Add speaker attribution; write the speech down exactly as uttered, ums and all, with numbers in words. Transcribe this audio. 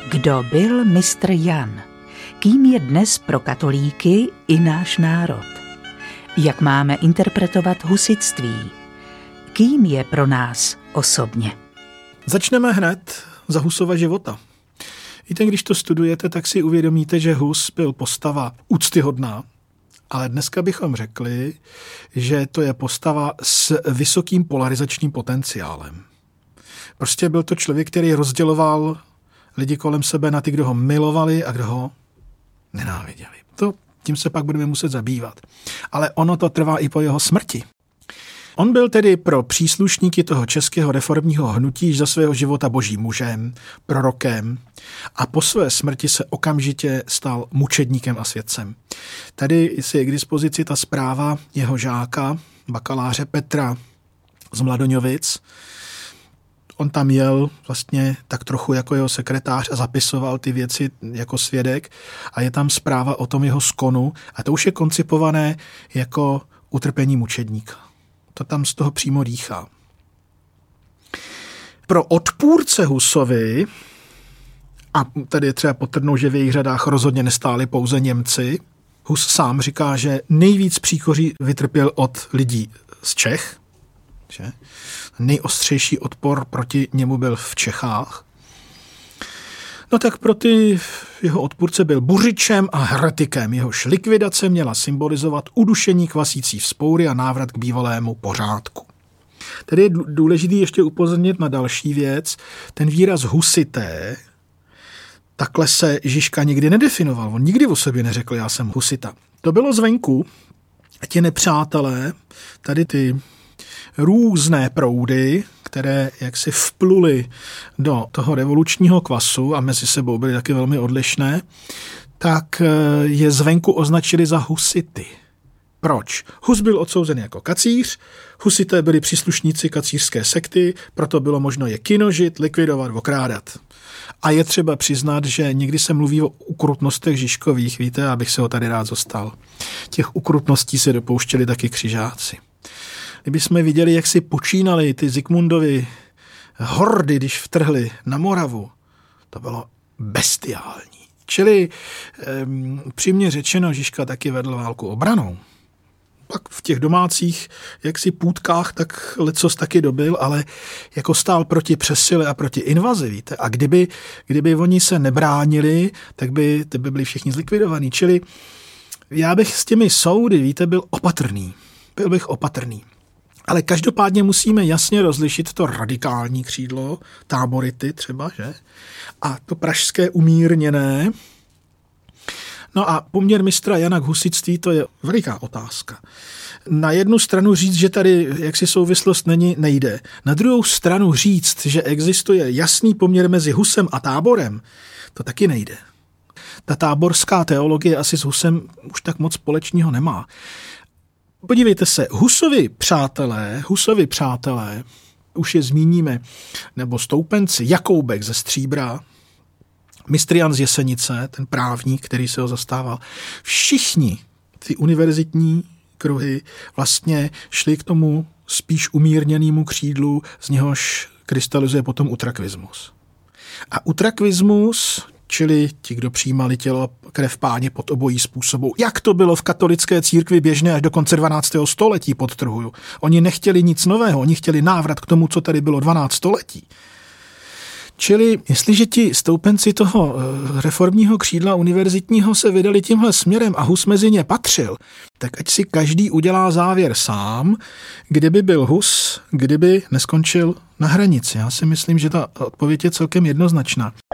Speaker 1: Kdo byl mistr Jan? Kým je dnes pro katolíky i náš národ? Jak máme interpretovat husitství? Kým je pro nás osobně?
Speaker 2: Začneme hned za Husova života. Víte, když to studujete, tak si uvědomíte, že Hus byl postava úctyhodná, ale dneska bychom řekli, že to je postava s vysokým polarizačním potenciálem. Prostě byl to člověk, který rozděloval lidi kolem sebe na ty, kdo ho milovali a kdo ho nenáviděli. To, tím se pak budeme muset zabývat. Ale ono to trvá i po jeho smrti. On byl tedy pro příslušníky toho českého reformního hnutí již za svého života božím mužem, prorokem a po své smrti se okamžitě stal mučedníkem a svědcem. Tady je k dispozici ta zpráva jeho žáka, bakaláře Petra z Mladoňovic. On tam jel vlastně tak trochu jako jeho sekretář a zapisoval ty věci jako svědek a je tam zpráva o tom jeho skonu a to už je koncipované jako utrpení mučedníka. To tam z toho přímo dýchá. Pro odpůrce Husovi, a tady je třeba podtrhnout, že v jejich řadách rozhodně nestáli pouze Němci, Hus sám říká, že nejvíc příkoří vytrpěl od lidí z Čech, že? Nejostřejší odpor proti němu byl v Čechách. No tak pro ty jeho odpůrce byl buřičem a heretikem. Jehož likvidace měla symbolizovat udušení kvasící vzpoury a návrat k bývalému pořádku. Tady je důležitý ještě upozornit na další věc. Ten výraz husité, takhle se Žižka nikdy nedefinoval. On nikdy o sobě neřekl, já jsem husita. To bylo zvenku a ti nepřátelé, tady ty různé proudy, které jaksi vpluly do toho revolučního kvasu a mezi sebou byly taky velmi odlišné, tak je zvenku označili za husity. Proč? Hus byl odsouzen jako kacíř, husité byli příslušníci kacířské sekty, proto bylo možno je kinožit, likvidovat, okrádat. A je třeba přiznat, že někdy se mluví o ukrutnostech Žižkových, víte, abych se ho tady rád zostal. Těch ukrutností se dopouštěli taky křižáci. Kdybychom viděli, jak si počínali ty Zikmundovi hordy, když vtrhli na Moravu, to bylo bestiální. Čili um, přímě řečeno, Žižka taky vedl válku obranou. Pak v těch domácích jaksi půtkách tak lecos taky dobil, ale jako stál proti přesile a proti invazi, víte. A kdyby, kdyby oni se nebránili, tak by, tak by byli všichni zlikvidovaní. Čili já bych s těmi soudy, víte, byl opatrný. Byl bych opatrný. Ale každopádně musíme jasně rozlišit to radikální křídlo, tábority třeba, že? A to pražské umírněné. No a poměr mistra Jana k husitství, to je veliká otázka. Na jednu stranu říct, že tady jaksi souvislost není, nejde. Na druhou stranu říct, že existuje jasný poměr mezi Husem a Táborem, to taky nejde. Ta táborská teologie asi s Husem už tak moc společného nemá. Podívejte se, Husovi přátelé, Husovi přátelé, už je zmíníme, nebo stoupenci, Jakoubek ze Stříbra, mistr Jan z Jesenice, ten právník, který se ho zastával, všichni ty univerzitní kruhy vlastně šli k tomu spíš umírněnému křídlu, z něhož krystalizuje potom utrakvismus. A utrakvismus, čili ti, kdo přijímali tělo krev Páně pod obojí způsobů. Jak to bylo v katolické církvi běžné až do konce dvanáctého století, podtrhuju. Oni nechtěli nic nového, oni chtěli návrat k tomu, co tady bylo dvanáct století. Čili jestliže ti stoupenci toho reformního křídla univerzitního se vydali tímhle směrem a Hus mezi ně patřil, tak ať si každý udělá závěr sám, kdyby byl Hus, kdyby neskončil na hranici. Já si myslím, že ta odpověď je celkem jednoznačná.